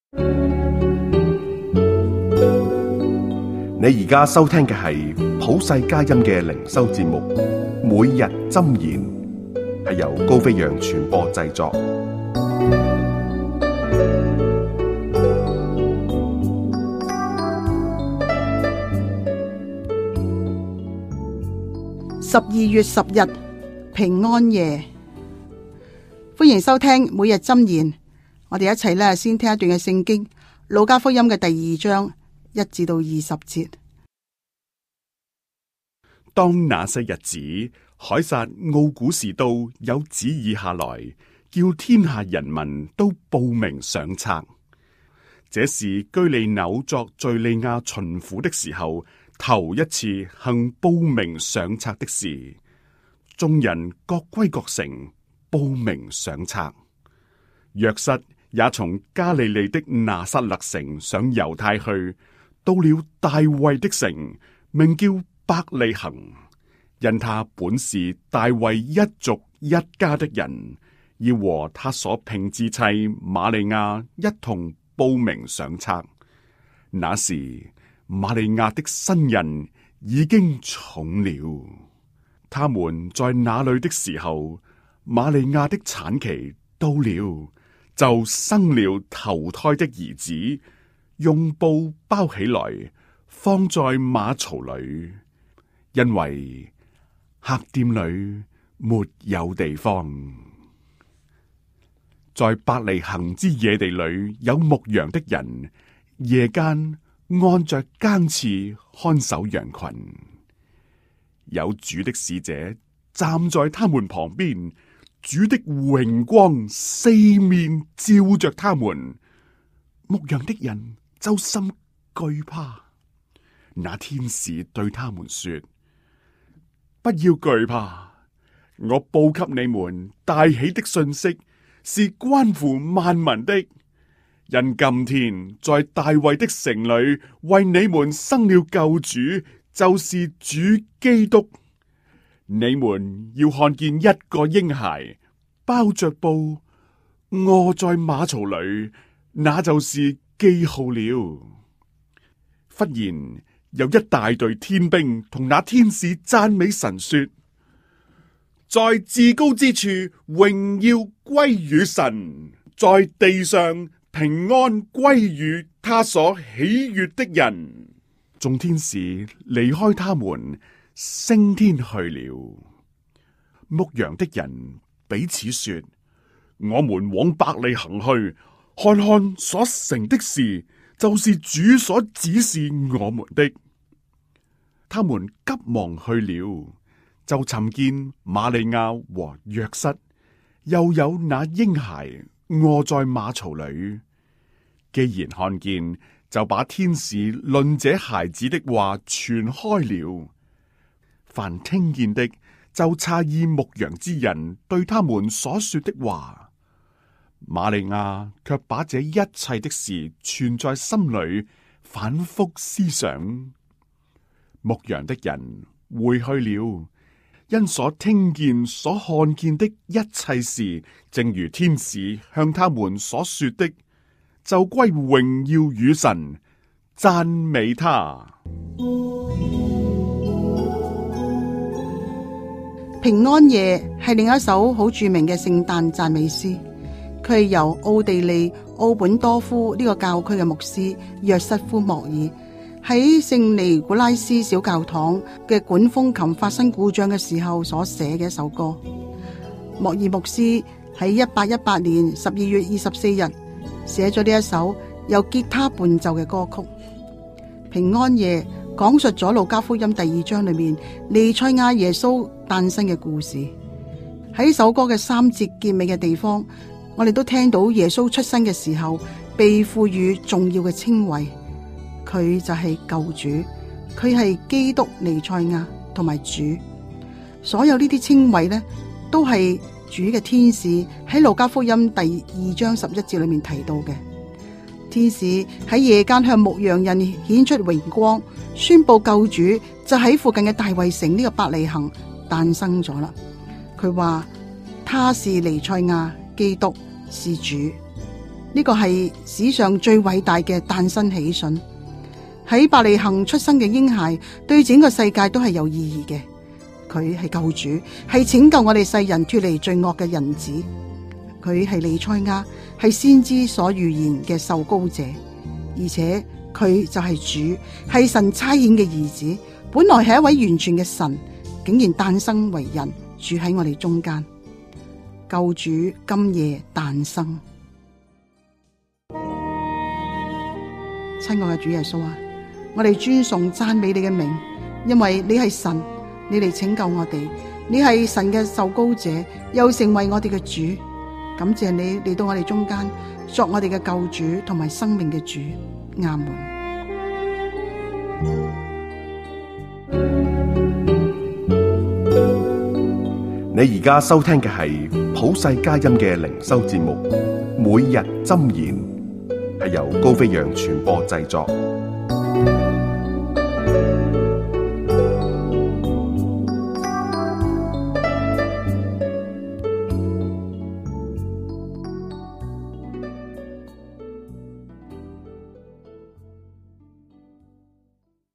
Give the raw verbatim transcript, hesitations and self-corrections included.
你而家收聽嘅係普世佳音嘅靈修節目，每日箴言，係由高飛揚傳播製作。 十二月十日平安夜，歡迎收聽每日箴言。我哋一齊咧先聽一段嘅聖經，路加福音嘅第二章一至到二十節。 當那些日子，凱撒奧古士都有旨意下來，叫天下人民都報名上冊。這是居利紐作敘利亞巡撫的時候，頭一次行報名上冊的事。眾人各歸各城，報名上冊。約瑟也從加利利的拿撒勒城上猶太去，到了大衛的城，名叫伯利恆，因他本是大衛一族一家的人，要和他所聘之妻瑪利亞一同報名上冊。那時瑪利亞的身孕已經重了，他們在那裏的時候，瑪利亞的產期到了，就生了頭胎的兒子，用布包起來，放在馬槽裏，因為客店裏沒有地方。在伯利恆之野地裏有牧羊的人，夜間按着更次看守羊群，有主的使者站在他們旁邊，主的榮光四面照着他們，牧羊的人就甚懼怕。那天使對他們說：不要懼怕，我報給你們大喜的信息，是關乎萬民的。因今天在大衛的城裏為你們生了救主，就是主基督。你們要看見一個嬰孩包着布臥在馬槽裏，那就是記號了。忽然有一大隊天兵同那天使讚美神說：在至高之處榮耀歸於神，在地上平安歸於他所喜悅的人。眾天使離開他們，升天去了。牧羊的人彼此說：我們往伯利恆去，看看所成的事，就是主所指示我們的。他們急忙去了，就尋見瑪利亞和約瑟，又有那嬰孩臥在馬槽裏。既然看見，就把天使論這孩子的話傳開了。凡聽見的，就詫異牧羊之人對他們所說的話。瑪利亞卻把這一切的事存在心裏，反覆思想。牧羊的人回去了，因所聽見、所看見的一切事，正如天使向他們所說的，就歸榮耀與神，讚美他。 平安夜係另一首好著名嘅聖誕讚美詩，佢係由奧地利奧本多夫呢個教區嘅牧師約瑟夫莫爾喺聖尼古拉斯小教堂嘅管風琴發生故障嘅時候所寫嘅一首歌。莫爾牧師喺一八一八年十二月二十四日寫咗呢一首由吉他伴奏嘅歌曲。平安夜講述咗路加福音第二章裏面彌賽亞耶穌誕生嘅故事。喺首歌嘅三節結尾嘅地方，我哋都聽到耶穌出生嘅時候被賦予重要嘅稱謂，佢就係救主，佢係基督彌賽亞同埋主。所有呢啲稱謂呢，都係主嘅天使喺路加福音第二章十一節裏面提到嘅。天使喺夜間向牧羊人顯出榮光，宣布救主就喺附近嘅大衛城呢個伯利恆誕生咗啦。佢話他是彌賽亞，基督是主。呢呢個係史上最偉大嘅誕生喜訊。喺伯利恆出生嘅嬰孩，對整個世界都係有意義嘅。佢係救主，係拯救我哋世人脫離罪惡嘅人子。佢係彌賽亞，係先知所預言嘅受膏者，而且佢就係主，係神差遣嘅兒子。本來係一位完全嘅神，竟然誕生為人，住喺我哋中間。救主今夜誕生。親愛嘅主耶穌啊，我哋尊崇讚美你嘅名，因為你係神，你嚟拯救我哋，你係神嘅受膏者，又成為我哋嘅主。感謝你嚟到我哋中間，作我哋嘅救主同埋生命嘅主。阿門。 你而家收聽嘅係普世佳音嘅靈修節目《每日箴言》，係由高飛揚傳播製作。